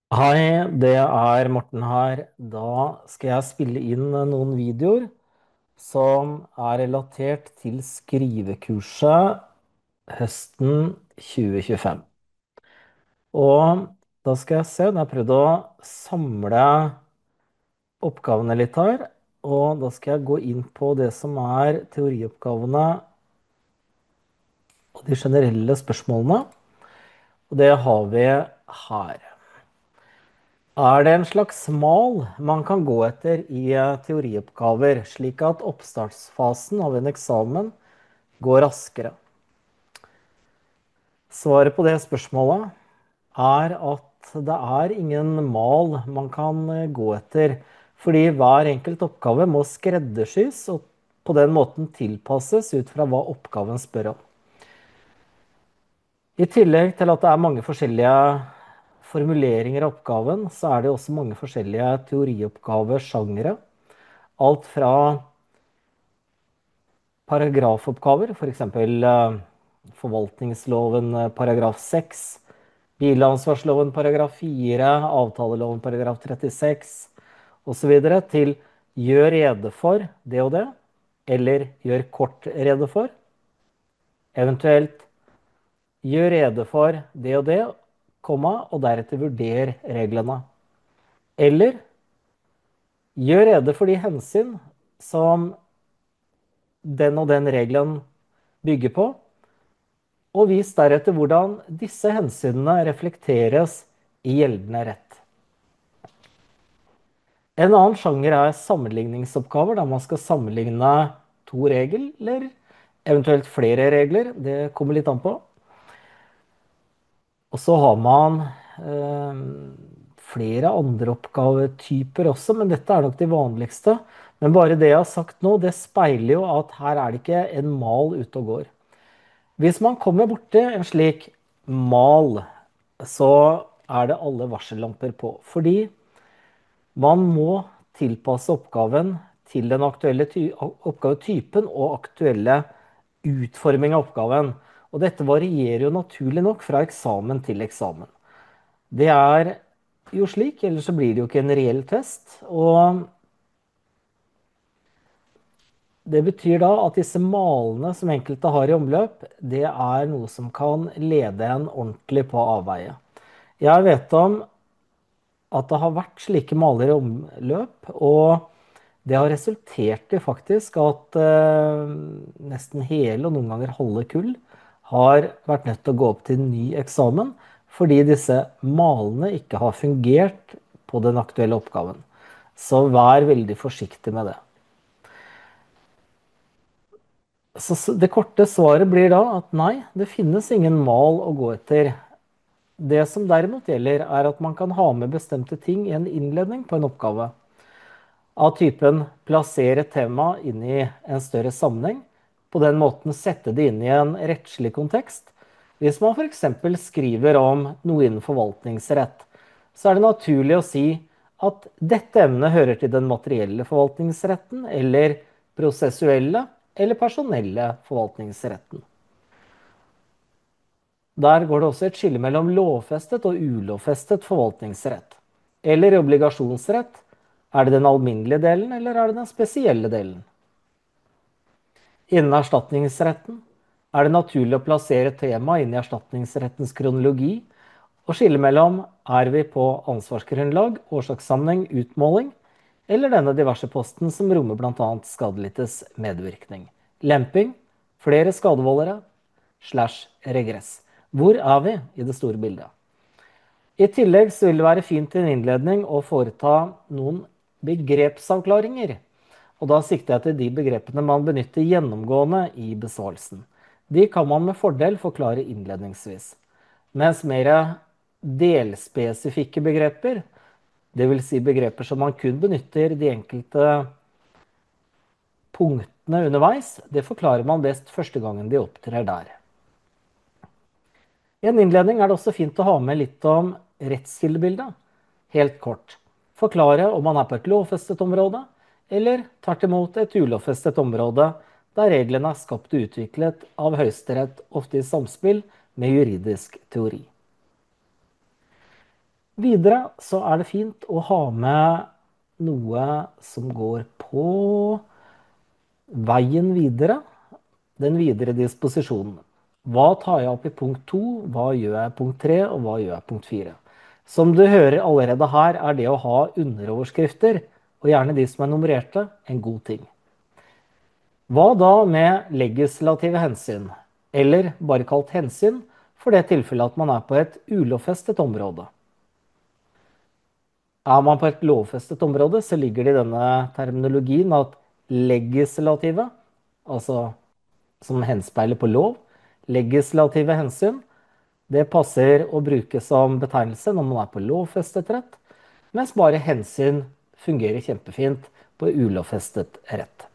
Hei, det er Morten her. Da skal jeg spille inn noen videoer som er relatert til skrivekurset høsten 2025. Og da skal jeg se, jeg har prøvd å samle oppgavene litt her. Og da skal jeg gå inn på det som er teorioppgavene og de generelle spørsmålene. Og det har vi her. Er det en slags mal man kan gå etter i teorioppgaver, slik at oppstartsfasen av en eksamen går raskere? Svaret på det spørsmålet er at det er ingen mal man kan gå etter, fordi hver enkelt oppgave må skreddersys og på den måten tilpasses ut fra hva oppgaven spør om. I tillegg til at det er mange forskjellige formuleringer av oppgaven, så er det også mange forskjellige teorioppgavesjangere. Alt fra paragrafoppgaver, for eksempel forvaltningsloven paragraf 6, bilansvarsloven paragraf 4, avtaleloven paragraf 36, og så videre, til gjør rede for det og det, eller gjør kort rede for, eventuelt gjør rede for det og det, komma, og deretter vurder reglene. Eller gjør rede for de hensyn som den og den regelen bygger på, og vis deretter hvordan disse hensynene reflekteres i gjeldende rett. En annen sjanger er sammenligningsoppgaver, der man skal sammenligne to regler, eventuelt flere regler, det kommer litt an på. Og så har man flere andre oppgavetyper også, men dette er nok de vanligste. Men bare det jeg har sagt nå, det speiler jo at her er det ikke en mal ute og går. Hvis man kommer borti en slik mal, så er det alle varsellamper på. Fordi man må tilpasse oppgaven til den aktuelle oppgavetypen og aktuelle utforming av oppgaven. Og dette varierer jo naturlig nok fra eksamen til eksamen. Det er jo slik, ellers så blir det jo ikke en reell test. Og det betyr da at disse malene som enkelte har i omløp, det er noe som kan lede en ordentlig på avveie. Jeg vet om at det har vært slike maler i omløp, og det har resultert i faktisk at nesten hele og noen ganger halve kull har vært nødt til å gå opp til en ny eksamen, fordi disse malene ikke har fungert på den aktuelle oppgaven. Så vær veldig forsiktig med det. Så det korte svaret blir da at nei, det finnes ingen mal å gå etter. Det som derimot gjelder, er at man kan ha med bestemte ting i en innledning på en oppgave. Av typen plassere tema inn i en større sammenheng, på den måten sette det inn i en rettslig kontekst. Hvis man for eksempel skriver om noe innen forvaltningsrett, så er det naturlig å si at dette emnet hører til den materielle forvaltningsretten, eller prosessuelle, eller personelle forvaltningsretten. Der går det også et skille mellom lovfestet og ulovfestet forvaltningsrett. Eller i obligasjonsrett, er det den alminnelige delen, eller er det den spesielle delen? Innen erstatningsretten er det naturlig å plassere tema inn i erstatningsrettens kronologi, og skille mellom er vi på ansvarsgrunnlag, årsakssammenheng, utmåling, eller denne diverse posten som rommer blant annet skadelidtes medvirkning. Lemping, flere skadevoldere, / regress. Hvor er vi i det store bildet? I tillegg så vil det være fint i en innledning å foreta noen begrepsavklaringer. Og da sikter jeg til de begrepene man benytter gjennomgående i besvarelsen. De kan man med fordel forklare innledningsvis. Mens mer delspesifikke begreper, det vil si begreper som man kun benytter de enkelte punktene underveis, det forklarer man best første gangen de opptrer der. I en innledning er det også fint å ha med litt om rettskildebildet. Helt kort. Forklare om man er på et lovfestet område, eller tvert imot et ulovfestet område, der reglene er skapt og utviklet av Høyesterett, ofte i samspill med juridisk teori. Videre så er det fint å ha med noe som går på veien videre, den videre disposisjonen. Hva tar jeg opp i punkt 2, hva gjør jeg i punkt 3, og hva gjør jeg i punkt 4? Som du hører allerede her, er det å ha underoverskrifter, og gjerne de som er nummererte, en god ting. Hva da med legislative hensyn, eller bare kalt hensyn, for det tilfellet at man er på et ulovfestet område? Er man på et lovfestet område, så ligger det i denne terminologien at legislative, altså som henspeiler på lov, legislative hensyn, det passer å bruke som betegnelse når man er på lovfestet rett, mens bare hensyn fungerer kjempefint på ulovfestet rett.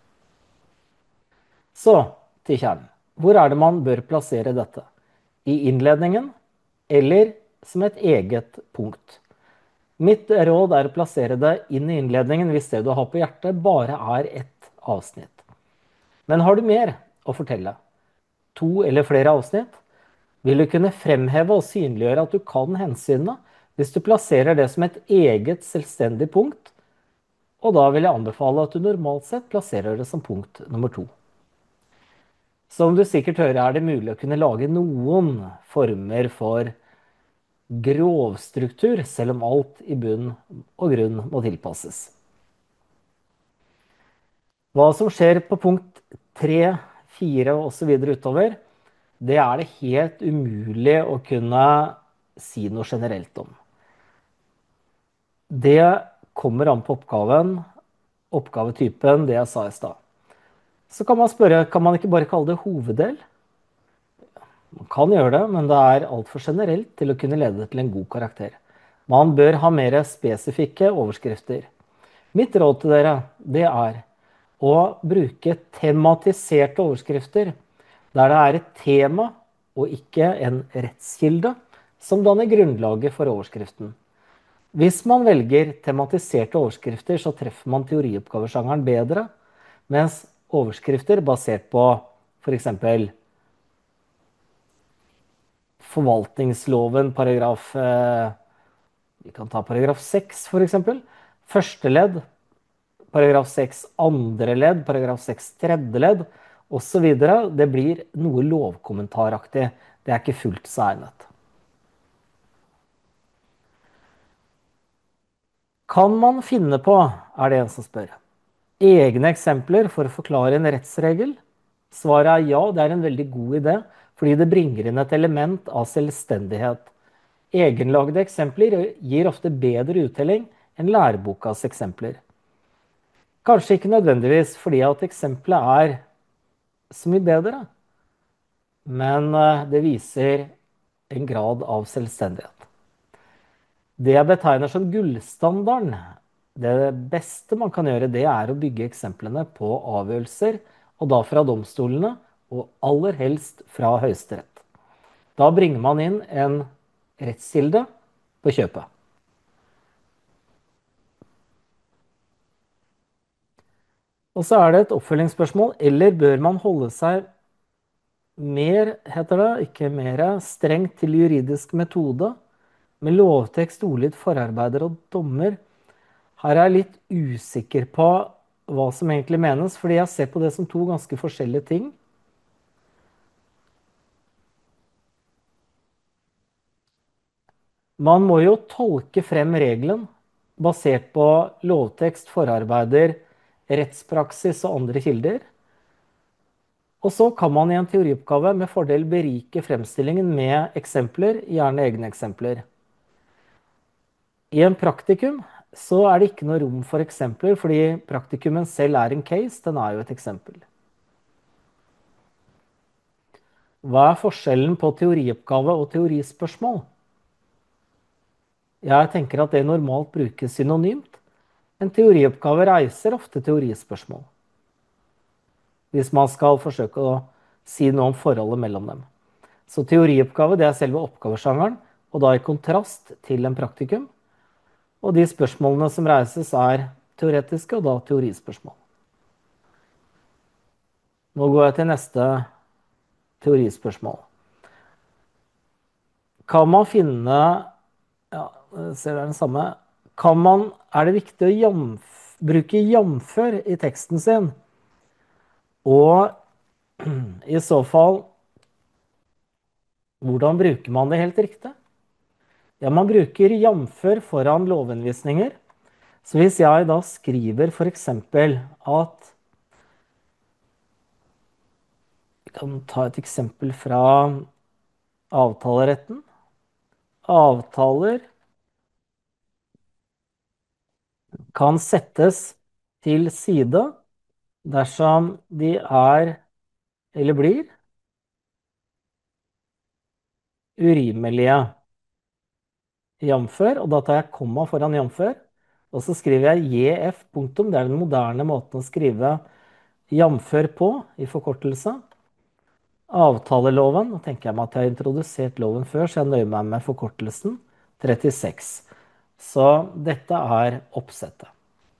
Så til kjernen. Hvor er det man bør plassere dette? I innledningen eller som et eget punkt? Mitt råd er å plassere det inn i innledningen hvis det du har på hjertet bare er ett avsnitt. Men har du mer å fortelle? 2 eller flere avsnitt? Vil du kunne fremheve og synliggjøre at du kan hensynene hvis du plasserer det som et eget selvstendig punkt, og da vil jeg anbefale at du normalt sett plasserer det som punkt nummer 2. Som du sikkert hører, er det mulig å kunne lage noen former for grovstruktur, selv om alt i bunn og grunn må tilpasses. Hva som skjer på punkt 3, 4 og så videre utover, det er det helt umulig å kunne si noe generelt om. Det kommer an på oppgaven, oppgavetypen, det jeg sa i stad. Så kan man spørre, kan man ikke bare kalle det hoveddel? Man kan gjøre det, men det er alt for generelt til å kunne lede til en god karakter. Man bør ha mer spesifikke overskrifter. Mitt råd til dere, det er å bruke tematiserte overskrifter, der det er et tema og ikke en rettskilde som danner grunnlaget for overskriften. Hvis man velger tematiserte overskrifter, så treffer man teorioppgavesjangeren bedre, mens overskrifter basert på for eksempel forvaltningsloven, vi kan ta paragraf 6 for eksempel, første ledd, paragraf 6 andre ledd, paragraf 6 tredje ledd, og så videre. Det blir noe lovkommentaraktig. Det er ikke fullt så egnet. Kan man finne på, er det en som spør, egne eksempler for å forklare en rettsregel? Svaret er ja, det er en veldig god idé, fordi det bringer inn et element av selvstendighet. Egenlagde eksempler gir ofte bedre uttelling enn lærebokas eksempler. Kanskje ikke nødvendigvis fordi at eksempelet er så mye bedre, men det viser en grad av selvstendighet. Det jeg betegner som gullstandarden, det beste man kan gjøre, det er å bygge eksemplene på avgjørelser, og da fra domstolene, og aller helst fra Høyesterett. Da bringer man inn en rettskilde på kjøpet. Og så er det et oppfølgingsspørsmål, eller bør man holde seg mer, heter det, ikke mer, strengt til juridisk metode, med lovtekst, ordlyd, forarbeider og dommer? Her er jeg litt usikker på hva som egentlig menes, fordi jeg ser på det som 2 ganske forskjellige ting. Man må jo tolke frem regelen basert på lovtekst, forarbeider, rettspraksis og andre kilder. Og så kan man i en teorioppgave med fordel berike fremstillingen med eksempler, gjerne egne eksempler. I en praktikum så er det ikke noe rom for eksempler, fordi praktikumen selv er en case, den er jo et eksempel. Hva er forskjellen på teorioppgave og teorispørsmål? Jeg tenker at det normalt brukes synonymt. En teorioppgave reiser ofte teorispørsmål, hvis man skal forsøke å si noe om forholdet mellom dem. Så teorioppgave, det er selve oppgavesjangeren, og da i kontrast til en praktikum. Og de spørsmålene som reises er teoretiske, og da teorispørsmål. Nå går jeg til neste teorispørsmål. Kan man finne, ja, ser det er den samme. Er det viktig å bruke jamfør i teksten sin? Og i så fall, hvordan bruker man det helt riktig? Ja, man bruker jamfør foran lovhenvisninger. Så hvis jeg da skriver for eksempel at, vi kan ta et eksempel fra avtaleretten. Avtaler kan settes til side dersom de er eller blir urimelige. Jamfør, og da tar jeg komma foran jamfør, og så skriver jeg JF punktum. Det er den moderne måten å skrive jamfør på i forkortelse. Avtaleloven, nå tenker jeg meg at jeg har introdusert loven før, så jeg nøyer meg med forkortelsen 36. Så dette er oppsettet.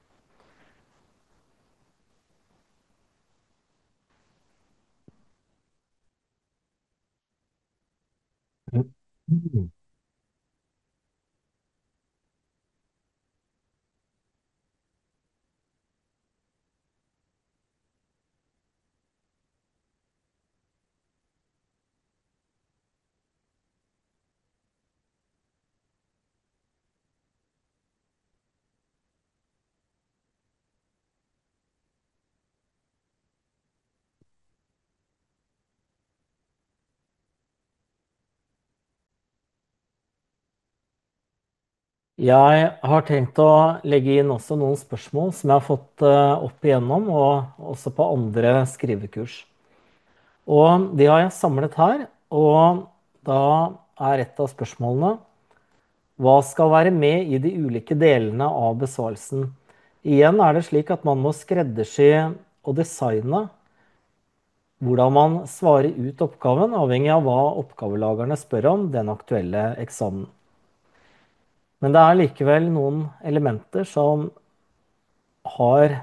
Jeg har tenkt å legge inn også noen spørsmål som jeg har fått opp igjennom, og også på andre skrivekurs. Og de har jeg samlet her, og da er et av spørsmålene: hva skal være med i de ulike delene av besvarelsen? Igjen er det slik at man må skreddersy og designe hvordan man svarer ut oppgaven, avhengig av hva oppgavelagerne spør om den aktuelle eksamen. Men det er likevel noen elementer som har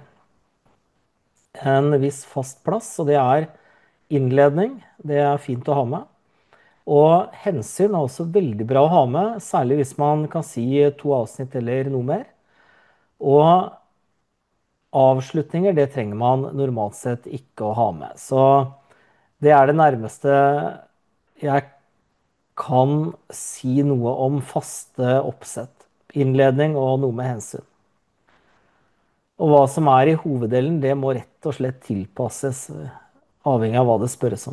en viss fast plass, og det er innledning. Det er fint å ha med. Og hensyn er også veldig bra å ha med, særlig hvis man kan si 2 avsnitt eller noe mer. Og avslutninger, det trenger man normalt sett ikke å ha med. Så det er det nærmeste jeg kan si noe om faste oppsett. Innledning og noe med hensyn. Og hva som er i hoveddelen, det må rett og slett tilpasses, avhengig av hva det spørres om.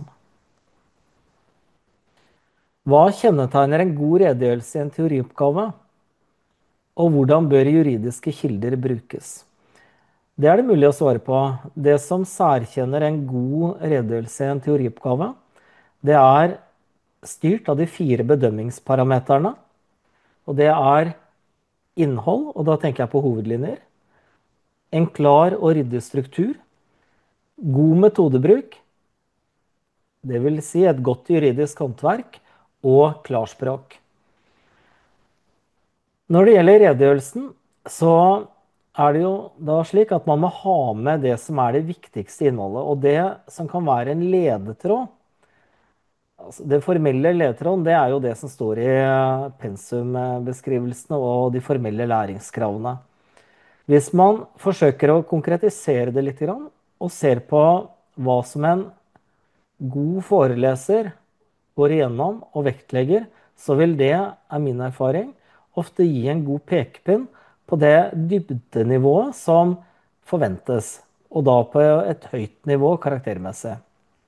Hva kjennetegner en god redegjørelse i en teorioppgave? Og hvordan bør juridiske kilder brukes? Det er det mulig å svare på. Det som særkjenner en god redegjørelse i en teorioppgave, det er styrt av de 4 bedømmingsparameterne. Og det er innhold, og da tenker jeg på hovedlinjer. En klar og ryddig struktur. God metodebruk. Det vil si et godt juridisk håndverk og klarspråk. Når det gjelder redegjørelsen, så er det jo da slik at man må ha med det som er det viktigste innholdet. Og det som kan være en ledetråd, altså det formelle ledetråden, det er jo det som står i pensumbeskrivelsene og de formelle læringskravene. Hvis man forsøker å konkretisere det litt og ser på hva som en god foreleser går igjennom og vektlegger, så vil det, er min erfaring, ofte gi en god pekepinn på det dybdenivået som forventes, og da på et høyt nivå karaktermessig.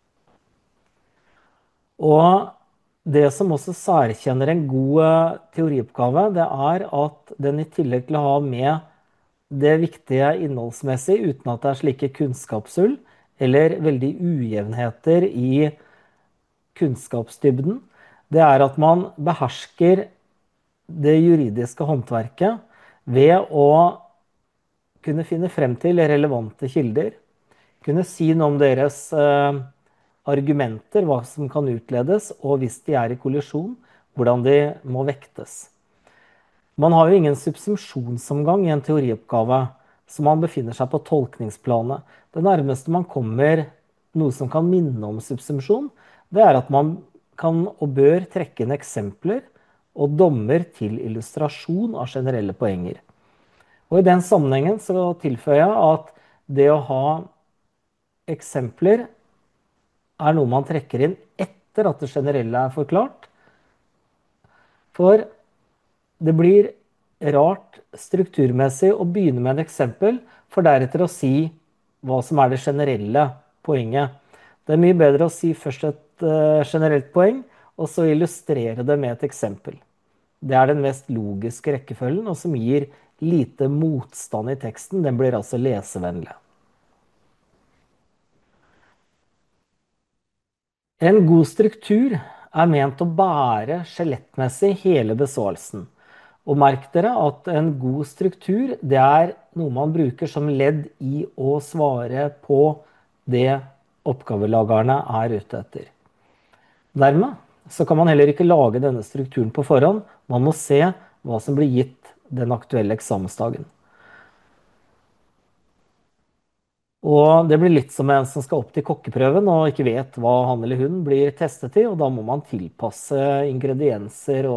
Og det som også særkjenner en god teorioppgave, det er at den i tillegg til å ha med det viktige innholdsmessig, uten at det er slike kunnskapshull eller veldig ujevnheter i kunnskapsdybden, det er at man behersker det juridiske håndverket ved å kunne finne frem til relevante kilder, kunne si noe om deres argumenter, hva som kan utledes, og hvis de er i kollisjon, hvordan de må vektes. Man har jo ingen subsumpsjonsomgang i en teorioppgave, så man befinner seg på tolkningsplanet. Det nærmeste man kommer noe som kan minne om subsumpsjon, det er at man kan og bør trekke inn eksempler og dommer til illustrasjon av generelle poenger. Og i den sammenhengen så tilføyer jeg at det å ha eksempler er noe man trekker inn etter at det generelle er forklart. For det blir rart strukturmessig å begynne med et eksempel, for deretter å si hva som er det generelle poenget. Det er mye bedre å si først et generelt poeng, og så illustrere det med et eksempel. Det er den mest logiske rekkefølgen, og som gir lite motstand i teksten. Den blir altså lesevennlig. En god struktur er ment å bære skjelettmessig hele besvarelsen. Og merk dere at en god struktur, det er noe man bruker som ledd i å svare på det oppgavelagerne er ute etter. Dermed så kan man heller ikke lage denne strukturen på forhånd. Man må se hva som blir gitt den aktuelle eksamensdagen. Og det blir litt som en som skal opp til kokkeprøven og ikke vet hva han eller hun blir testet i, og da må man tilpasse ingredienser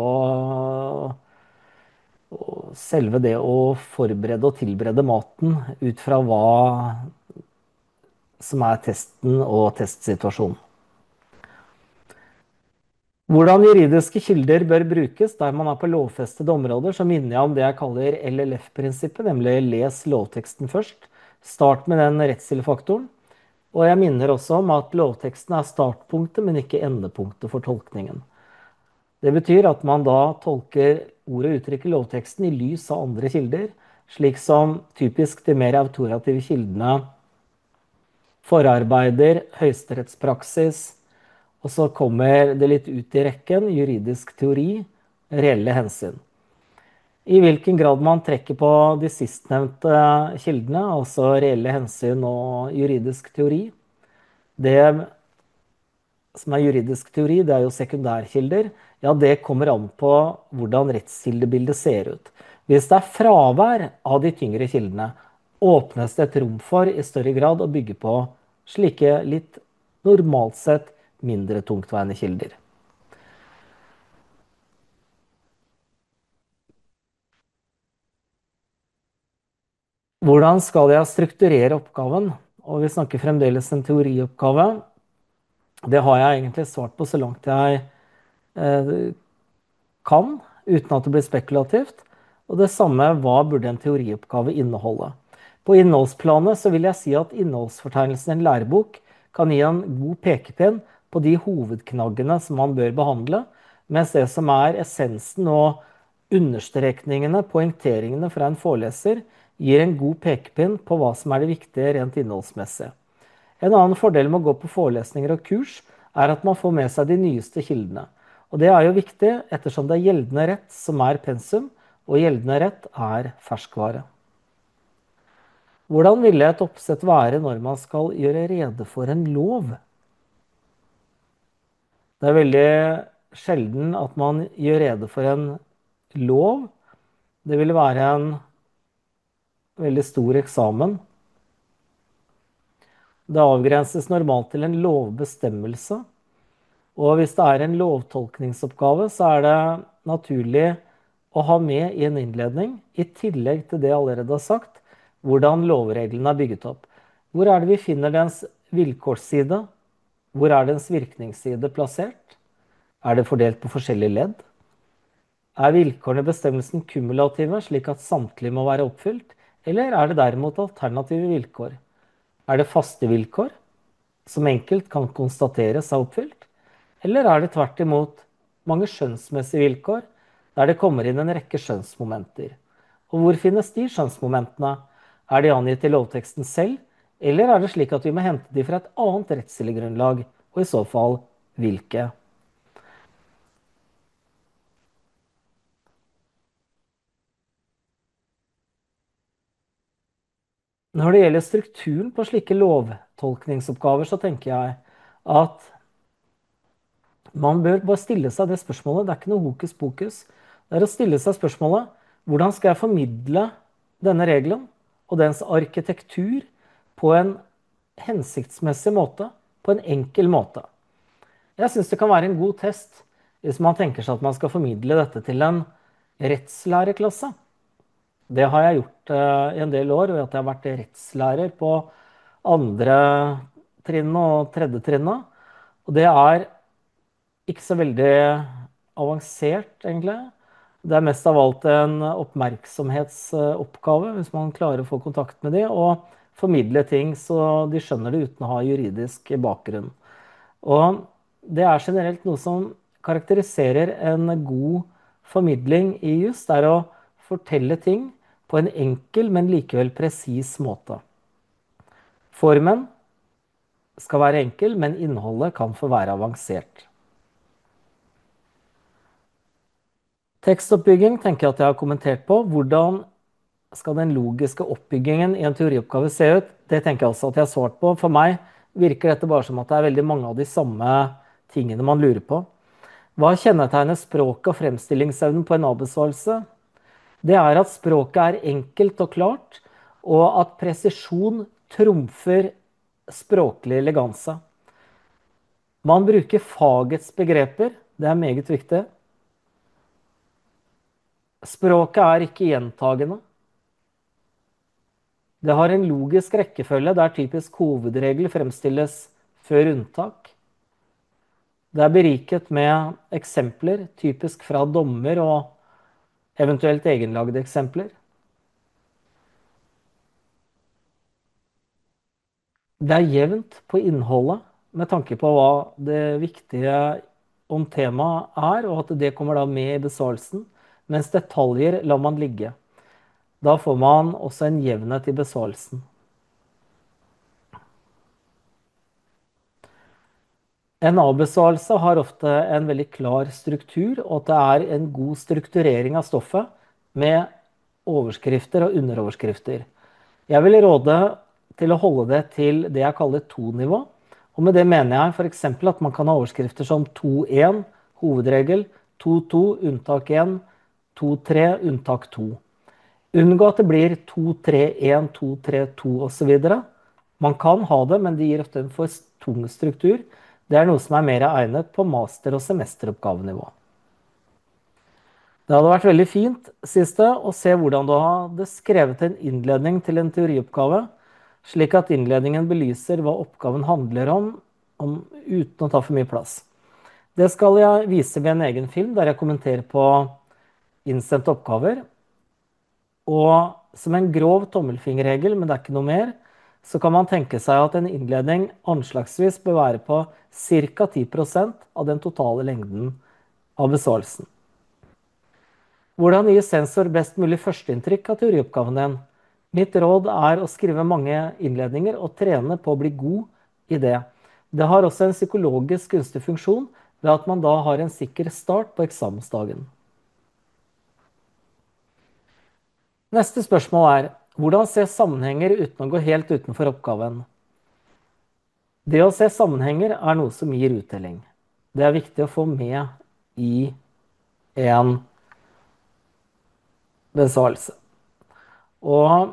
og selve det å forberede og tilberede maten ut fra hva som er testen og testsituasjonen. Hvordan juridiske kilder bør brukes der man er på lovfestede områder, så minner jeg om det jeg kaller LLF-prinsippet, nemlig les lovteksten først. Start med den rettskildefaktoren. Og jeg minner også om at lovteksten er startpunktet, men ikke endepunktet for tolkningen. Det betyr at man da tolker ordet og uttrykket i lovteksten i lys av andre kilder, slik som typisk de mer autorative kildene forarbeider, høyesterettspraksis, og så kommer det litt ut i rekken juridisk teori, reelle hensyn. I hvilken grad man trekker på de sistnevnte kildene, altså reelle hensyn og juridisk teori. Det som er juridisk teori, det er jo sekundærkilder. Ja, det kommer an på hvordan rettskildebildet ser ut. Hvis det er fravær av de tyngre kildene, åpnes det et rom for i større grad å bygge på slike litt normalt sett mindre tungtveiende kilder. Hvordan skal jeg strukturere oppgaven? Og vi snakker fremdeles en teorioppgave. Det har jeg egentlig svart på så langt jeg kan, uten at det blir spekulativt. Og det samme, hva burde en teorioppgave inneholde? På innholdsplanet så vil jeg si at innholdsfortegnelsen i en lærebok kan gi en god pekepinn på de hovedknaggene som man bør behandle, mens det som er essensen og understrekningene, poengteringene fra en foreleser, gir en god pekepinn på hva som er det viktige rent innholdsmessig. En annen fordel med å gå på forelesninger og kurs er at man får med seg de nyeste kildene. Og det er jo viktig ettersom det er gjeldende rett som er pensum, og gjeldende rett er ferskvare. Hvordan ville et oppsett være når man skal gjøre rede for en lov? Det er veldig sjelden at man gjør rede for en lov. Det ville være en veldig stor eksamen. Det avgrenses normalt til en lovbestemmelse. Og hvis det er en lovtolkningsoppgave, så er det naturlig å ha med i en innledning, i tillegg til det jeg allerede har sagt, hvordan lovreglene er bygget opp. Hvor er det vi finner dens vilkårsside? Hvor er dens virkningsside plassert? Er det fordelt på forskjellige ledd? Er vilkårene i bestemmelsen kumulative, slik at samtlige må være oppfylt? Eller er det derimot alternative vilkår? Er det faste vilkår, som enkelt kan konstateres er oppfylt? Eller er det tvert imot mange skjønnsmessige vilkår, der det kommer inn en rekke skjønnsmomenter? Og hvor finnes de skjønnsmomentene? Er de angitt i lovteksten selv, eller er det slik at vi må hente de fra et annet rettslig grunnlag, og i så fall hvilke? Når det gjelder strukturen på slike lovtolkningsoppgaver, så tenker jeg at man bør bare stille seg det spørsmålet. Det er ikke noe hokus pokus. Det er å stille seg spørsmålet, hvordan skal jeg formidle denne regelen og dens arkitektur på en hensiktsmessig måte, på en enkel måte? Jeg synes det kan være en god test Hvis man tenker seg at man skal formidle dette til en rettslæreklasse, det har jeg gjort i en del år, ved at jeg har vært rettslærer på andre trinnet og tredje trinnet. Og det er ikke så veldig avansert, egentlig. Det er mest av alt en oppmerksomhetsoppgave, hvis man klarer å få kontakt med de, og formidle ting så de skjønner det uten å ha juridisk bakgrunn. Og det er generelt noe som karakteriserer en god formidling i juss, det er å fortelle ting på en enkel, men likevel presis måte. Formen skal være enkel, men innholdet kan få være avansert. Tekstoppbygging tenker jeg at jeg har kommentert på. Hvordan skal den logiske oppbyggingen i en teorioppgave se ut? Det tenker jeg også at jeg har svart på. For meg virker dette bare som at det er veldig mange av de samme tingene man lurer på. Hva kjennetegner språket og fremstillingsevnen på en avbesvarelse? Det er at språket er enkelt og klart, og at presisjon trumfer språklig eleganse. Man bruker fagets begreper, det er meget viktig. Språket er ikke gjentagende. Det har en logisk rekkefølge der typisk hovedregel fremstilles før unntak. Det er beriket med eksempler, typisk fra dommer og eventuelt egenlagde eksempler. Det er jevnt på innholdet med tanke på hva det viktige om temaet er, og at det kommer da med i besvarelsen, mens detaljer lar man ligge. Da får man også en jevnhet i besvarelsen. En avbesvarelse har ofte en veldig klar struktur, og at det er en god strukturering av stoffet med overskrifter og underoverskrifter. Jeg vil råde til å holde det til det jeg kaller to-nivå. Og med det mener jeg for eksempel at man kan ha overskrifter som 2.1, hovedregel, 2.2, unntak 1, 2.3, unntak 2. Unngå at det blir 2.3.1, 2.3.2 og så videre. Man kan ha det, men det gir ofte en for tung struktur. Det er noe som er mer egnet på master- og semesteroppgavenivå. Det hadde vært veldig fint, siste, å se hvordan du hadde skrevet en innledning til en teorioppgave, slik at innledningen belyser hva oppgaven handler om uten å ta for mye plass. Det skal jeg vise ved en egen film, der jeg kommenterer på innsendte oppgaver. Og som en grov tommelfingerregel, men det er ikke noe mer, så kan man tenke seg at en innledning anslagsvis bør være på ca. 10% av den totale lengden av besvarelsen. Hvordan gir sensor best mulig førsteinntrykk av teorioppgaven din? Mitt råd er å skrive mange innledninger og trene på å bli god i det. Det har også en psykologisk gunstig funksjon ved at man da har en sikker start på eksamensdagen. Neste spørsmål er, hvordan se sammenhenger uten å gå helt utenfor oppgaven? Det å se sammenhenger er noe som gir uttelling. Det er viktig å få med i en besvarelse. Og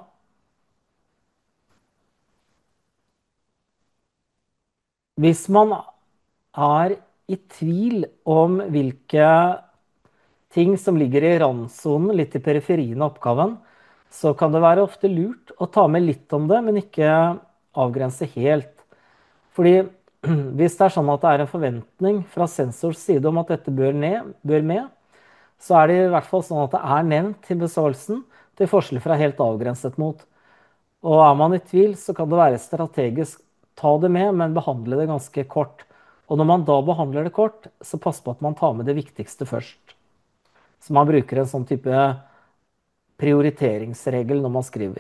hvis man er i tvil om hvilke ting som ligger i randsonen, litt i periferien av oppgaven, så kan det være ofte lurt å ta med litt om det, men ikke avgrense helt. Fordi hvis det er sånn at det er en forventning fra sensors side om at dette bør med, så er det i hvert fall sånn at det er nevnt i besvarelsen, til forskjell fra helt avgrenset mot. Og er man i tvil, så kan det være strategisk ta det med, men behandle det ganske kort. Og når man da behandler det kort, så pass på at man tar med det viktigste først. Så man bruker en sånn type prioriteringsregel når man skriver.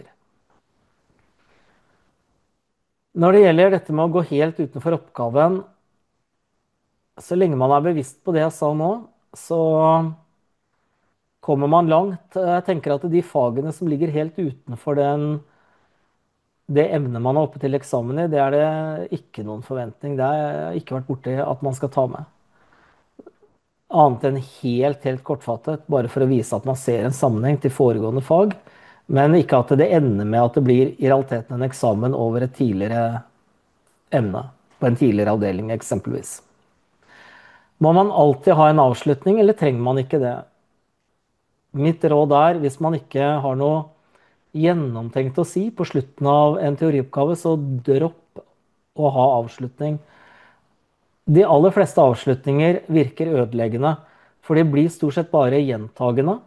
Når det gjelder dette med å gå helt utenfor oppgaven, så lenge man er bevisst på det jeg sa nå, så kommer man langt. Jeg tenker at de fagene som ligger helt utenfor det emnet man er oppe til eksamen i, det er det ikke noen forventning. Det har jeg ikke vært borti at man skal ta med. Annet enn helt kortfattet, bare for å vise at man ser en sammenheng til foregående fag, men ikke at det ender med at det blir i realiteten en eksamen over et tidligere emne, på en tidligere avdeling eksempelvis. Må man alltid ha en avslutning, eller trenger man ikke det? Mitt råd er, hvis man ikke har noe gjennomtenkt å si på slutten av en teorioppgave, så dropp å ha avslutning. De aller fleste avslutninger virker ødeleggende, for de blir stort sett bare gjentagende.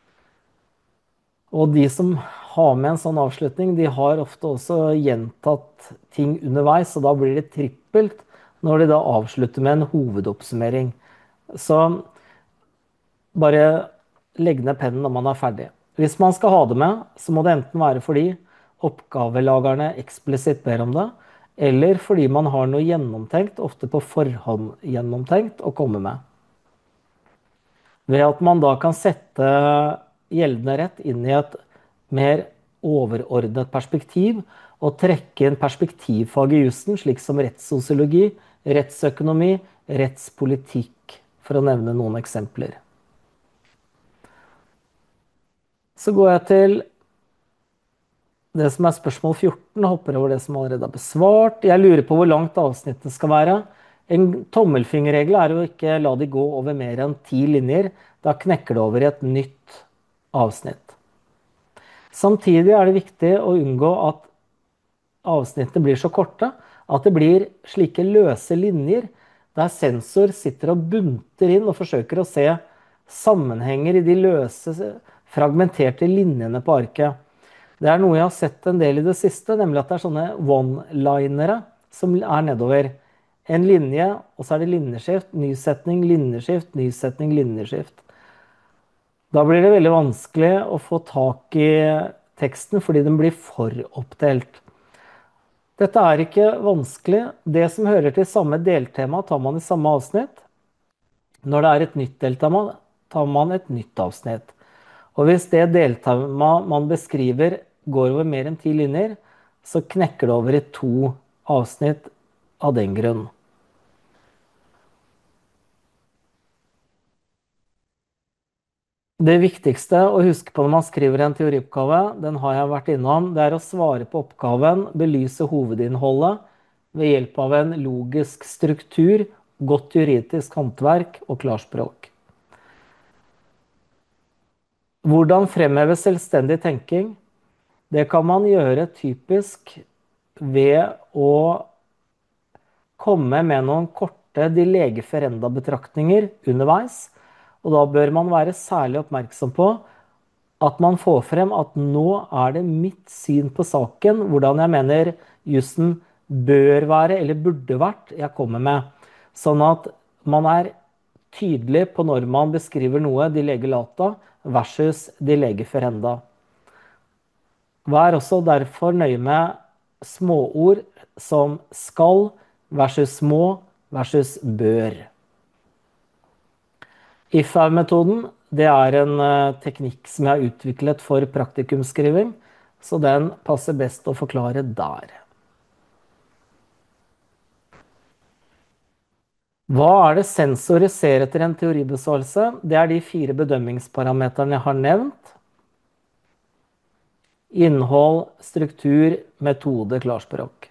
Og de som har med en sånn avslutning, de har ofte også gjentatt ting underveis, og da blir det trippelt når de da avslutter med en hovedoppsummering. Så bare legg ned pennen når man er ferdig. Hvis man skal ha det med, så må det enten være fordi oppgavelagerne eksplisitt ber om det, eller fordi man har noe gjennomtenkt, ofte på forhånd gjennomtenkt, å komme med. Ved at man da kan sette gjeldende rett inn i et mer overordnet perspektiv, og trekke inn perspektivfag i jussen, slik som rettssosiologi, rettsøkonomi, rettspolitikk, for å nevne noen eksempler. Så går jeg til det som er spørsmål 14, og hopper over det som allerede er besvart. Jeg lurer på hvor langt avsnittet skal være. En tommelfingerregel er å ikke la de gå over mer enn 10 linjer. Da knekker det over i et nytt avsnitt. Samtidig er det viktig å unngå at avsnittene blir så korte at det blir slike løse linjer, der sensor sitter og bunter inn og forsøker å se sammenhenger i de løse, fragmenterte linjene på arket. Det er noe jeg har sett en del i det siste, nemlig at det er sånne one-linere som er nedover. En linje, og så er det linjeskift, nysetning, linjeskift, nysetning, linjeskift. Da blir det veldig vanskelig å få tak i teksten, fordi den blir for oppdelt. Dette er ikke vanskelig. Det som hører til samme deltema, tar man i samme avsnitt. Når det er et nytt deltema, tar man et nytt avsnitt. Og hvis det deltema man beskriver går over mer enn 10 linjer, så knekker det over i 2 avsnitt av den grunn. Det viktigste å huske på når man skriver en teorioppgave, den har jeg vært innom, det er å svare på oppgaven, belyse hovedinnholdet ved hjelp av en logisk struktur, godt juridisk håndverk og klarspråk. Hvordan fremheve selvstendig tenking? Det kan man gjøre typisk ved å komme med noen korte de lege ferenda-betraktninger underveis, og da bør man være særlig oppmerksom på at man får frem at nå er det mitt syn på saken, hvordan jeg mener jussen bør være eller burde vært jeg kommer med. Sånn at man er tydelig på når man beskriver noe de lege lata versus de lege ferenda. Vær også derfor nøye med småord som skal versus må versus bør. If-metoden, det er en teknikk som jeg har utviklet for praktikumsskriving, så den passer best å forklare der. Hva er det sensorer ser etter en teoribesvarelse? Det er de 4 bedømmingsparameterne jeg har nevnt. Innhold, struktur, metode, klarspråk.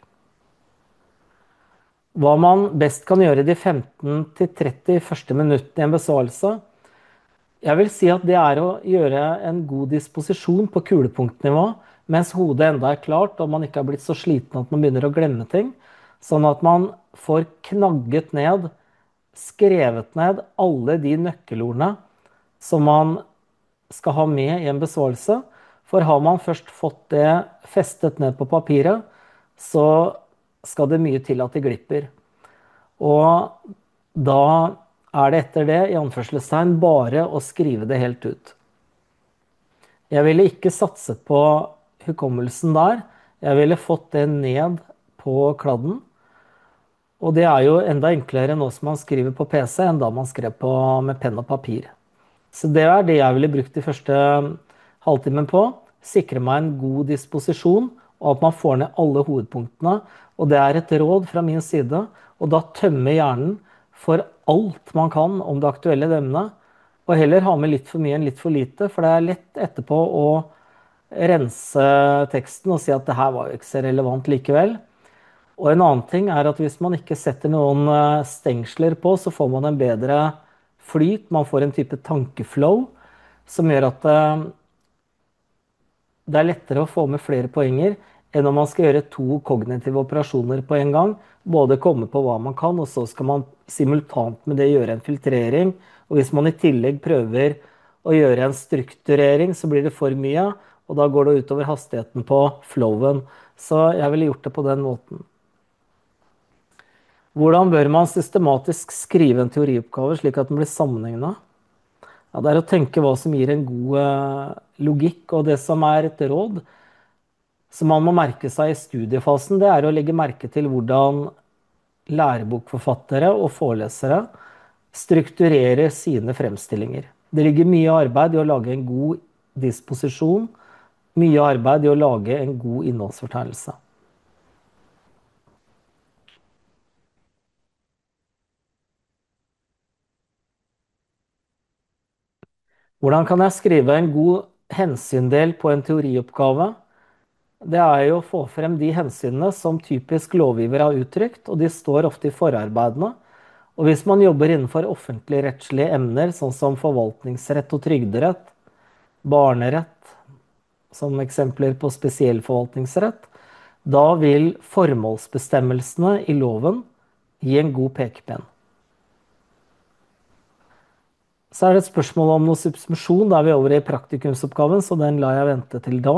Hva man best kan gjøre de 15-30 første minuttene i en besvarelse, jeg vil si at det er å gjøre en god disposisjon på kulepunktnivå, mens hodet enda er klart, og man ikke har blitt så sliten at man begynner å glemme ting, sånn at man får knagget ned, skrevet ned alle de nøkkelordene som man skal ha med i en besvarelse. For har man først fått det festet ned på papiret, så skal det mye til at de glipper. Og da er det etter det, i anførselstegn, bare å skrive det helt ut. Jeg ville ikke satset på hukommelsen der. Jeg ville fått det ned på kladden. Og det er jo enda enklere nå som man skriver på PC enn da man skrev med penn og papir. Så det er det jeg ville brukt de første halvtimen på. Sikre meg en god disposisjon, og at man får ned alle hovedpunktene. Og det er et råd fra min side, og da tømme hjernen for alt man kan om det aktuelle emnet, og heller ha med litt for mye enn litt for lite, for det er lett etterpå å rense teksten og si at det her var jo ikke så relevant likevel. Og en annen ting er at hvis man ikke setter noen stengsler på, så får man en bedre flyt. Man får en type tankeflow som gjør at det er lettere å få med flere poenger enn om man skal gjøre to kognitive operasjoner på en gang. Både komme på hva man kan, og så skal man simultant med det gjøre en filtrering. Og hvis man i tillegg prøver å gjøre en strukturering, så blir det for mye. Og da går det utover hastigheten på flowen. Så jeg ville gjort det på den måten. Hvordan bør man systematisk skrive en teorioppgave slik at den blir sammenhengende? Ja, det er å tenke hva som gir en god logikk, og det som er et råd som man må merke seg i studiefasen, det er å legge merke til hvordan lærebokforfattere og forelesere strukturerer sine fremstillinger. Det ligger mye arbeid i å lage en god disposisjon, mye arbeid i å lage en god innholdsfortegnelse. Hvordan kan jeg skrive en god hensyndel på en teorioppgave? Det er jo å få frem de hensynene som typisk lovgiver har uttrykt, og de står ofte i forarbeidene. Og hvis man jobber innenfor offentligrettslige emner, sånn som forvaltningsrett og trygderett, barnerett, som eksempler på spesiellforvaltningsrett, da vil formålsbestemmelsene i loven gi en god pekepinn. Så er det et spørsmål om noe subsumpsjon. Da er vi over i praktikumsoppgaven, så den lar jeg vente til da.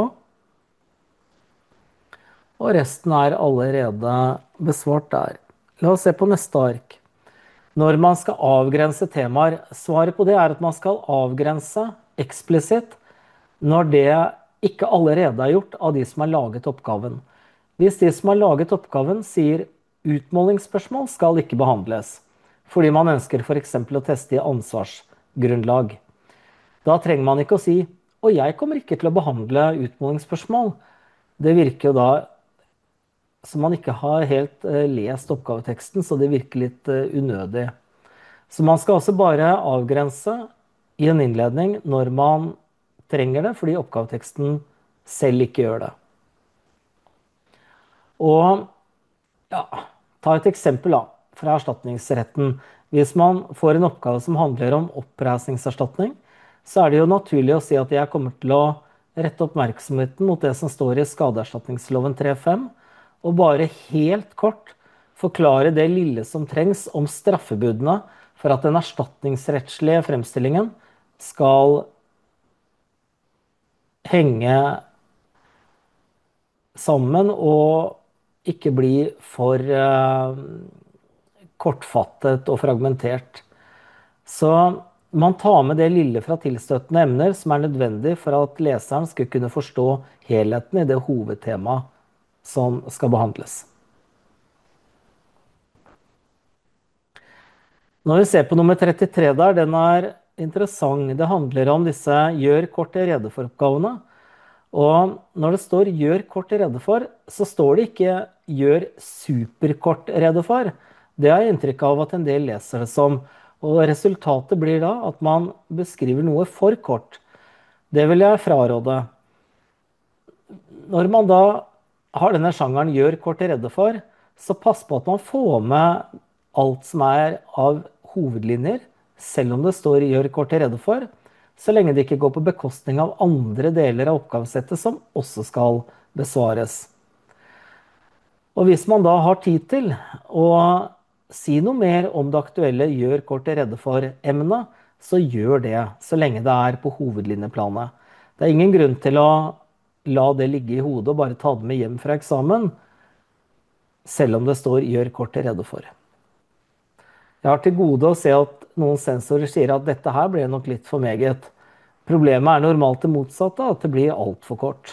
Og resten er allerede besvart der. La oss se på neste ark. Når man skal avgrense temaer, svaret på det er at man skal avgrense eksplisitt når det ikke allerede er gjort av de som har laget oppgaven. Hvis de som har laget oppgaven sier utmålingsspørsmål skal ikke behandles, fordi man ønsker for eksempel å teste i ansvarsgrunnlag. Da trenger man ikke å si, og jeg kommer ikke til å behandle utmålingsspørsmål. Det virker jo da som man ikke har helt lest oppgaveteksten, så det virker litt unødig. Så man skal også bare avgrense i en innledning når man trenger det, fordi oppgaveteksten selv ikke gjør det. Og ja, ta et eksempel da, fra erstatningsretten. Hvis man får en oppgave som handler om oppreisningserstatning, så er det jo naturlig å si at jeg kommer til å rette oppmerksomheten mot det som står i skadeerstatningsloven 3.5, og bare helt kort forklare det lille som trengs om straffebudene for at den erstatningsrettslige fremstillingen skal henge sammen og ikke bli for kortfattet og fragmentert. Så man tar med det lille fra tilstøtende emner som er nødvendig for at leseren skal kunne forstå helheten i det hovedtemaet som skal behandles. Når vi ser på nummer 33 der, den er interessant. Det handler om disse gjør kort rede for-oppgavene. Og når det står gjør kort rede for, så står det ikke gjør superkort rede for. Det har jeg inntrykk av at en del leser det som. Og resultatet blir da at man beskriver noe for kort. Det vil jeg fraråde. Når man da har denne sjangeren gjør kort rede for, så pass på at man får med alt som er av hovedlinjer, selv om det står gjør kort rede for, så lenge det ikke går på bekostning av andre deler av oppgavesettet som også skal besvares. Og hvis man da har tid til å si noe mer om det aktuelle gjør kort rede for emnet, så gjør det, så lenge det er på hovedlinjeplanet. Det er ingen grunn til å la det ligge i hodet og bare ta det med hjem fra eksamen, selv om det står gjør kort rede for. Jeg har til gode å se at noen sensorer sier at dette her ble nok litt for meget. Problemet er normalt det motsatte, at det blir alt for kort.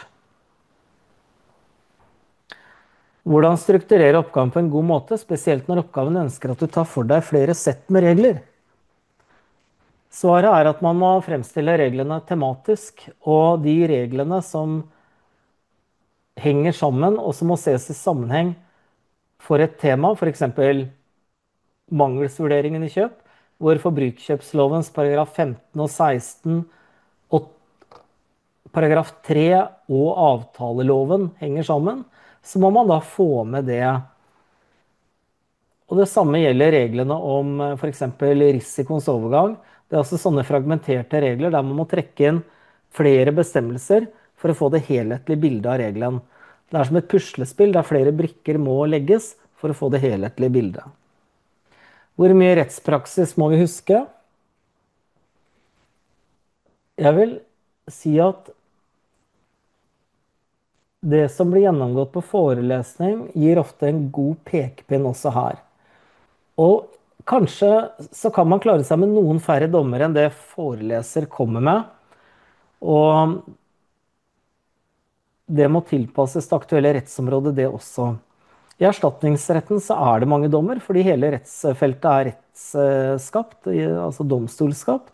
Hvordan strukturere oppgaven på en god måte, spesielt når oppgaven ønsker at du tar for deg flere sett med regler? Svaret er at man må fremstille reglene tematisk, og de reglene som henger sammen og som må ses i sammenheng for et tema, for eksempel mangelsvurderingen i kjøp, hvor forbrukerkjøpslovens paragraf 15 og 16 og paragraf 3 og avtaleloven henger sammen, så må man da få med det Og det samme gjelder reglene om for eksempel risikoens overgang. Det er altså sånne fragmenterte regler der man må trekke inn flere bestemmelser for å få det helhetlige bildet av regelen. Det er som et puslespill der flere brikker må legges for å få det helhetlige bildet. Hvor mye rettspraksis må vi huske? Jeg vil si at det som blir gjennomgått på forelesning, gir ofte en god pekepinn også her. Og kanskje så kan man klare seg med noen færre dommer enn det foreleser kommer med. Og det må tilpasses det aktuelle rettsområdet, det også. I erstatningsretten så er det mange dommer, fordi hele rettsfeltet er rettsskapt, altså domstolskapt.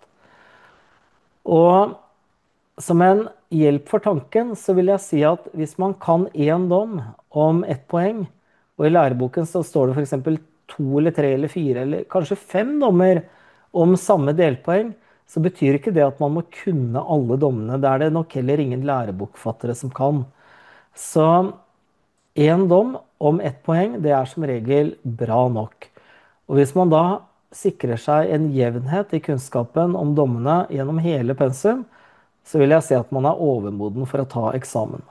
Og som en hjelp for tanken så vil jeg si at hvis man kan én dom om ett poeng, og i læreboken så står det for eksempel 2 eller 3 eller 4 eller kanskje 5 dommer om samme delpoeng, så betyr ikke det at man må kunne alle dommene. Det er det nok heller ingen lærebokfattere som kan. Så én dom om ett poeng, det er som regel bra nok. Og hvis man da sikrer seg en jevnhet i kunnskapen om dommene gjennom hele pensum, så vil jeg si at man er overmoden for å ta eksamen.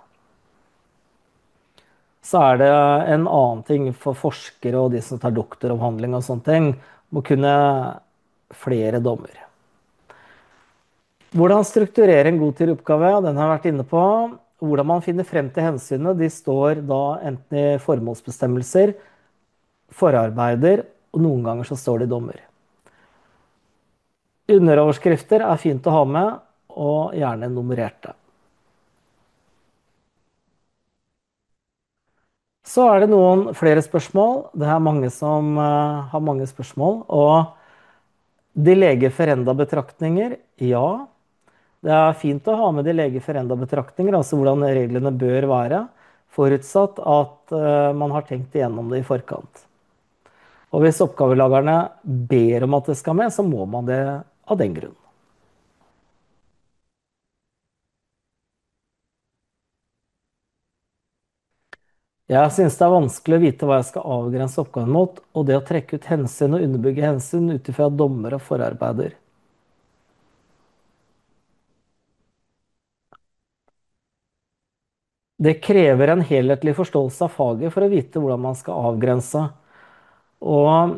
Så er det en annen ting for forskere og de som tar doktoravhandling og sånne ting, må kunne flere dommer. Hvordan strukturere en godtidsoppgave, den har jeg vært inne på. Hvordan man finner frem til hensynet, de står da enten i formålsbestemmelser, forarbeider, og noen ganger så står det i dommer. Underoverskrifter er fint å ha med, og gjerne nummererte. Så er det noen flere spørsmål. Det er mange som har mange spørsmål. Og de lege ferenda-betraktninger, ja. Det er fint å ha med de lege ferenda-betraktninger, altså hvordan reglene bør være, forutsatt at man har tenkt igjennom det i forkant. Og hvis oppgavelagerne ber om at det skal med, så må man det av den grunn. Jeg synes det er vanskelig å vite hva jeg skal avgrense oppgaven mot, og det å trekke ut hensyn og underbygge hensyn ut ifra dommer og forarbeider. Det krever en helhetlig forståelse av faget for å vite hvordan man skal avgrense. Og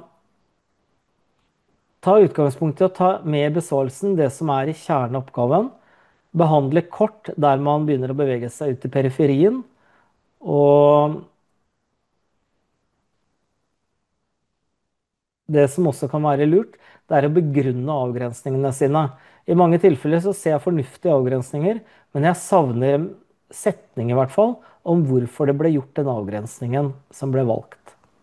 ta utgangspunkt i å ta med i besvarelsen det som er i kjerneoppgaven. Behandle kort der man begynner å bevege seg ut i periferien. Og det som også kan være lurt, det er å begrunne avgrensningene sine. I mange tilfeller så ser jeg fornuftige avgrensninger, men jeg savner en setning i hvert fall om hvorfor det ble gjort den avgrensningen som ble valgt.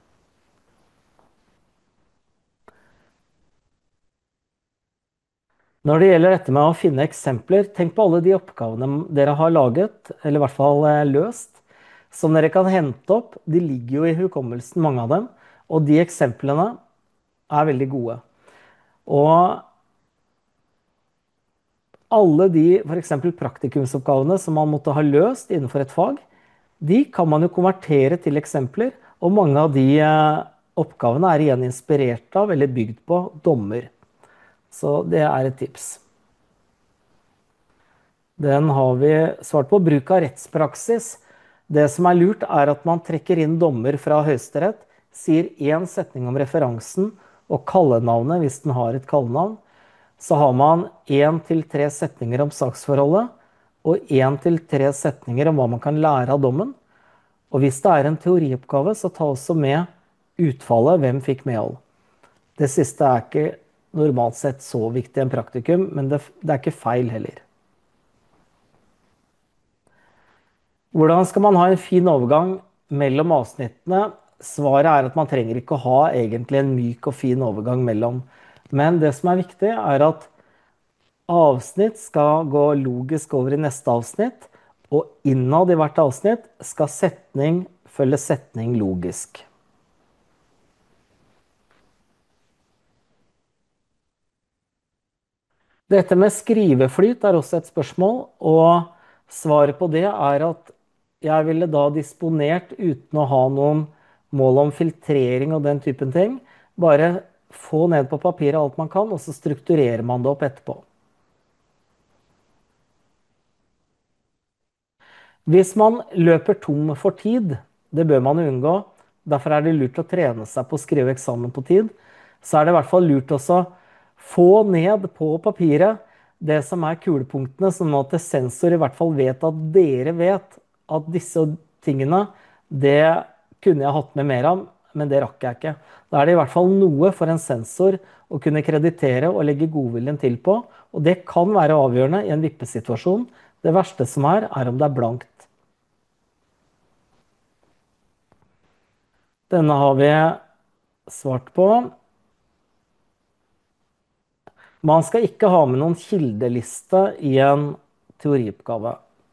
Når det gjelder dette med å finne eksempler, tenk på alle de oppgavene dere har laget, eller i hvert fall løst, som dere kan hente opp. De ligger jo i hukommelsen, mange av dem, og de eksemplene er veldig gode. Og alle de for eksempel praktikumsoppgavene som man måtte ha løst innenfor et fag, de kan man jo konvertere til eksempler, og mange av de oppgavene er igjen inspirert av eller bygd på dommer. Så det er et tips. Den har vi svart på. Bruk av rettspraksis. Det som er lurt er at man trekker inn dommer fra Høyesterett, sier en setning om referansen og kallenavnet hvis den har et kallenavn. Så har man 1 til 3 setninger om saksforholdet og 1 til 3 setninger om hva man kan lære av dommen. Og hvis det er en teorioppgave, så ta også med utfallet, hvem fikk medhold. Det siste er ikke normalt sett så viktig en praktikum, men det er ikke feil heller. Hvordan skal man ha en fin overgang mellom avsnittene? Svaret er at man trenger ikke å ha egentlig en myk og fin overgang mellom. Men det som er viktig er at avsnitt skal gå logisk over i neste avsnitt, og innad i hvert avsnitt skal setning følge setning logisk. Dette med skriveflyt er også et spørsmål, og svaret på det er at jeg ville da disponert uten å ha noen mål om filtrering og den typen ting. Bare få ned på papiret alt man kan, og så strukturerer man det opp etterpå. Hvis man løper tom for tid, det bør man jo unngå, derfor er det lurt å trene seg på å skrive eksamen på tid, så er det i hvert fall lurt også få ned på papiret det som er kulepunktene, sånn at sensor i hvert fall vet at dere vet at disse tingene, det kunne jeg hatt med mer av, men det rakk jeg ikke. Da er det i hvert fall noe for en sensor å kunne kreditere og legge godviljen til på, og det kan være avgjørende i en vippesituasjon. Det verste som er om det er blankt. Denne har vi svart på. Man skal ikke ha med noen kildeliste i en teorioppgave.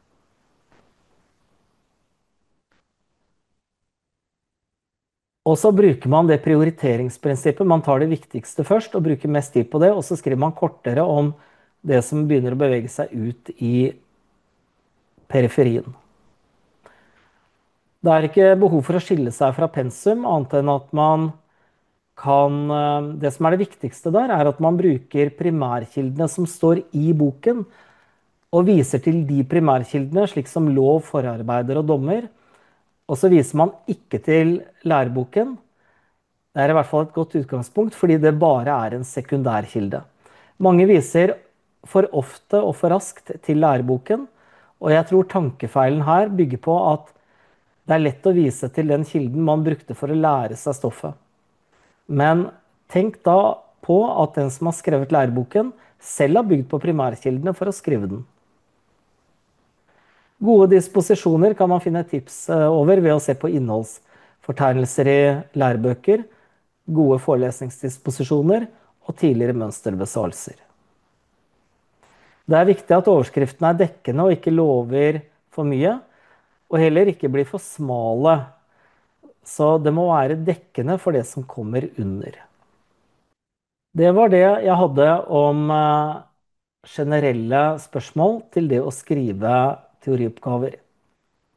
Og så bruker man det prioriteringsprinsippet. Man tar det viktigste først og bruker mest tid på det, og så skriver man kortere om det som begynner å bevege seg ut i periferien. Det er ikke behov for å skille seg fra pensum, annet enn at man kan Det som er det viktigste der, er at man bruker primærkildene som står i boken, og viser til de primærkildene, slik som lov, forarbeider og dommer. Og så viser man ikke til læreboken. Det er i hvert fall et godt utgangspunkt, fordi det bare er en sekundærkilde. Mange viser for ofte og for raskt til læreboken, og jeg tror tankefeilen her bygger på at det er lett å vise til den kilden man brukte for å lære seg stoffet. Men tenk da på at den som har skrevet læreboken, selv har bygd på primærkildene for å skrive den. Gode disposisjoner kan man finne tips over ved å se på innholdsfortegnelser i lærebøker, gode forelesningsdisposisjoner og tidligere mønsterbesvarelser. Det er viktig at overskriftene er dekkende og ikke lover for mye, og heller ikke blir for smale. Så det må være dekkende for det som kommer under. Det var det jeg hadde om generelle spørsmål til det å skrive teorioppgaver.